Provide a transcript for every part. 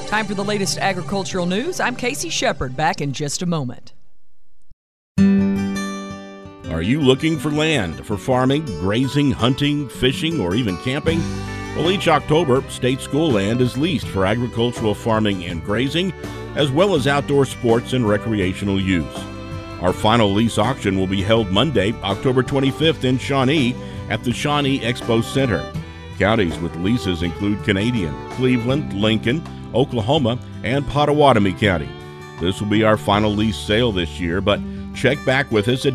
Time for the latest agricultural news. I'm Casey Shepard, back in just a moment. Are you looking for land for farming, grazing, hunting, fishing, or even camping? Well, each October, state school land is leased for agricultural farming and grazing, as well as outdoor sports and recreational use. Our final lease auction will be held Monday, October 25th in Shawnee at the Shawnee Expo Center. Counties with leases include Canadian, Cleveland, Lincoln, Oklahoma, and Pottawatomie County. This will be our final lease sale this year, but check back with us at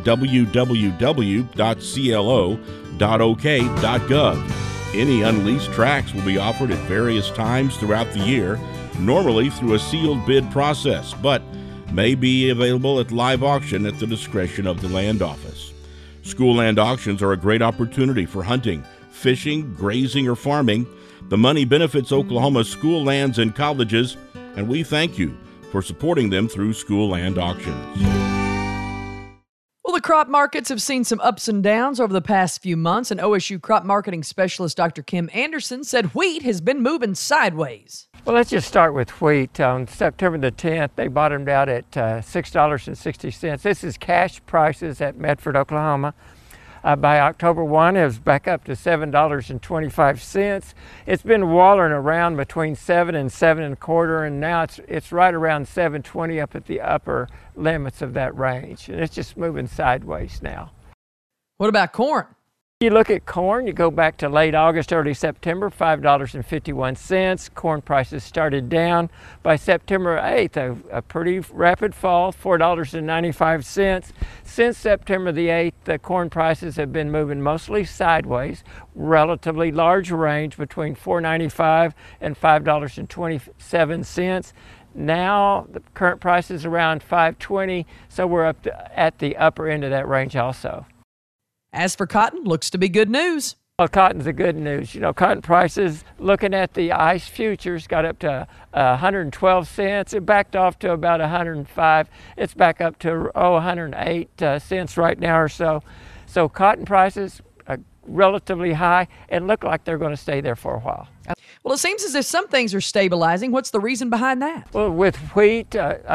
www.clo.ok.gov. Any unleased tracts will be offered at various times throughout the year, normally through a sealed bid process, but may be available at live auction at the discretion of the land office. School land auctions are a great opportunity for hunting, fishing, grazing, or farming. The money benefits Oklahoma's school lands and colleges, and we thank you for supporting them through school land auctions. Well, the crop markets have seen some ups and downs over the past few months, and OSU crop marketing specialist Dr. Kim Anderson said wheat has been moving sideways. Well, let's just start with wheat. On September the 10th, they bottomed out at $6.60. This is cash prices at Medford, Oklahoma. By October 1, it was back up to $7.25. It's been wallering around between 7 and 7.25, and now it's right around $7.20 up at the upper limits of that range. And it's just moving sideways now. What about corn? You look at corn, you go back to late August, early September, $5.51. Corn prices started down. By September 8th, a pretty rapid fall, $4.95. Since September the 8th, the corn prices have been moving mostly sideways, relatively large range between $4.95 and $5.27. Now the current price is around $5.20, so we're up at the upper end of that range also. As for cotton, looks to be good news. Well, cotton's the good news. You know, cotton prices, looking at the ICE futures, got up to 112 cents. It backed off to about 105. It's back up to 108 cents right now or so. So cotton prices are relatively high and look like they're going to stay there for a while. Well, it seems as if some things are stabilizing. What's the reason behind that? Well, with wheat,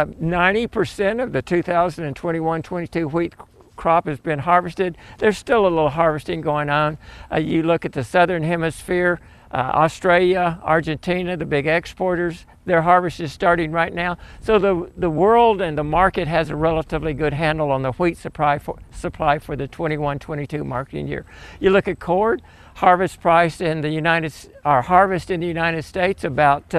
90% of the 2021-22 wheat crop has been harvested. There's still a little harvesting going on. You look at the southern hemisphere, Australia, Argentina, the big exporters, their harvest is starting right now. So the world and the market has a relatively good handle on the wheat supply for the 21-22 marketing year. You look at corn, harvest in the United States about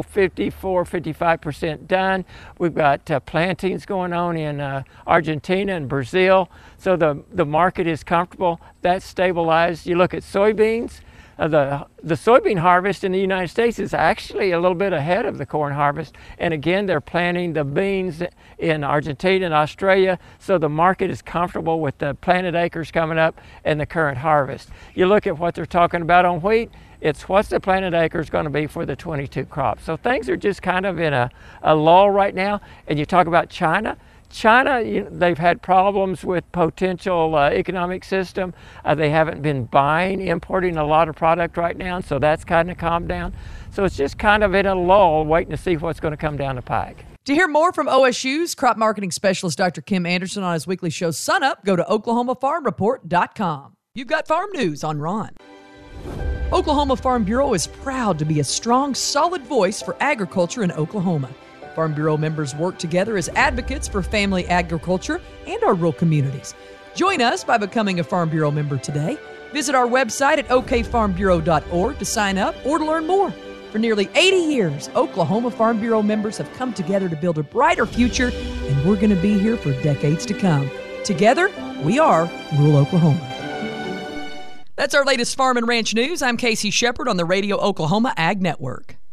54-55% done. We've got plantings going on in Argentina and Brazil. So the market is comfortable. That's stabilized. You look at soybeans. The soybean harvest in the United States is actually a little bit ahead of the corn harvest. And again, they're planting the beans in Argentina and Australia, so the market is comfortable with the planted acres coming up and the current harvest. You look at what they're talking about on wheat, it's what's the planted acres going to be for the 22 crop. So things are just kind of in a lull right now. And you talk about China. They've had problems with potential economic system. They haven't been importing a lot of product right now, so that's kind of calmed down. So it's just kind of in a lull, waiting to see what's going to come down the pike. To hear more from OSU's crop marketing specialist Dr. Kim Anderson on his weekly show Sun Up, go to OklahomaFarmReport.com. You've got farm news on Ron. Oklahoma Farm Bureau is proud to be a strong, solid voice for agriculture in Oklahoma. Farm Bureau members work together as advocates for family agriculture and our rural communities. Join us by becoming a Farm Bureau member today. Visit our website at okfarmbureau.org to sign up or to learn more. For nearly 80 years, Oklahoma Farm Bureau members have come together to build a brighter future, and we're going to be here for decades to come. Together, we are rural Oklahoma. That's our latest farm and ranch news. I'm Casey Shepard on the Radio Oklahoma Ag Network.